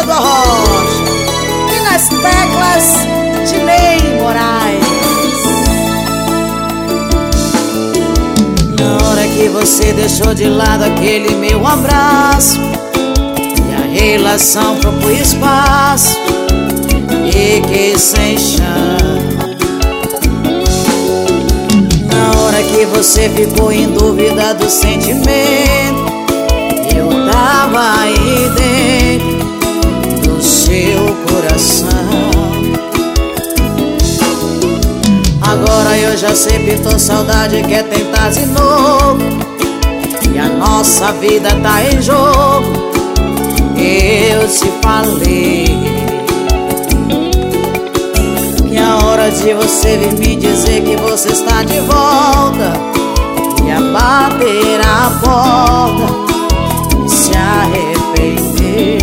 Cláudio Rocha e nas teclas de Ney Moraes. Na hora que você deixou de lado aquele meu abraço e a relação foi pro espaço, fiquei sem chão. Na hora que você ficou em dúvida do sentimento, eu tava aí dentro do seu coração. Agora eu já sei que tô saudade, quer tentar de novo, e a nossa vida tá em jogo. Eu te falei que a hora de você vir me dizer que você está de volta, ia bater a porta e se arrepender.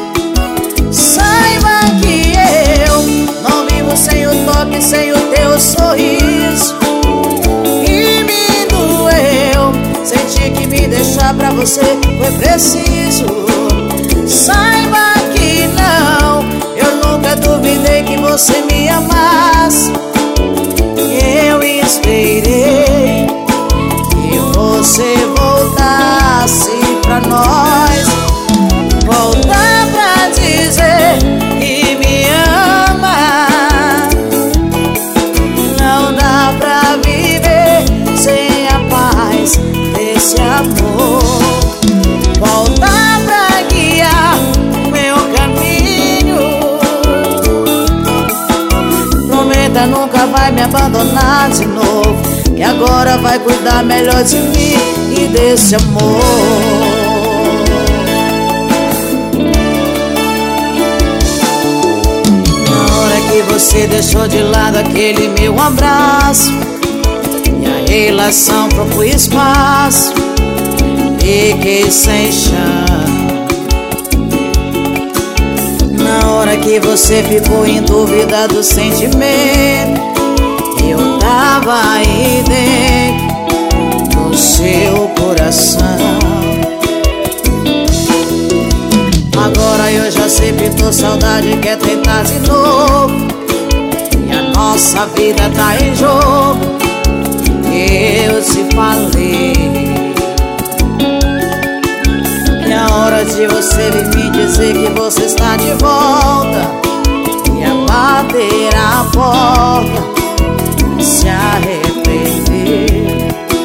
Saiba que eu não vivo sem o toque, sem o teu sorriso, e me doeu sentir que me deixar pra você foi preciso. Saiba que não, eu nunca duvidei que você me amasse. Eu esperei que você voltasse pra nós, voltar pra dizer que me ama. Não dá pra viver sem a paz desse amor. Voltar pra guiar meu caminho. Prometa nunca vai me abandonar de novo, que agora vai cuidar melhor de mim e desse amor. Na hora que você deixou de lado aquele meu abraço e a relação foi pro espaço, fiquei sem chão. Na hora que você ficou em dúvida do sentimento, eu tava aí dentro do seu coração. Agora eu já sei que tô saudade, quer tentar de novo, e a nossa vida tá em jogo. Eu te falei que a hora de você vir me dizer que você está de volta, ia bater a porta e se arrepender.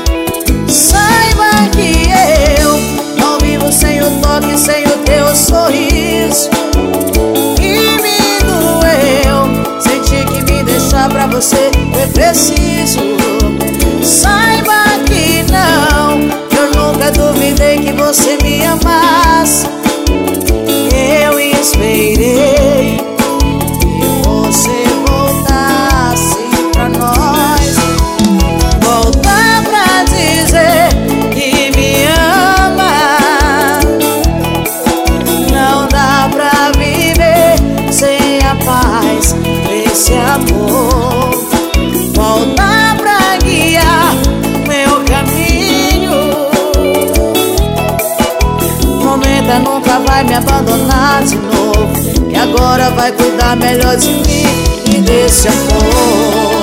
Saiba que eu não vivo sem o toque, sem o teu sorriso, e me doeu sentir que me deixar pra você foi preciso. Saiba que não, eu nunca duvidei que você me amasse. Eu esperei que você voltasse pra nós, voltar pra dizer que me ama. Não dá pra viver sem a paz desse amor. Voltar pra guiar meu caminho. Prometa nunca vai me abandonar de novo, que agora vai cuidar melhor de mim e desse amor.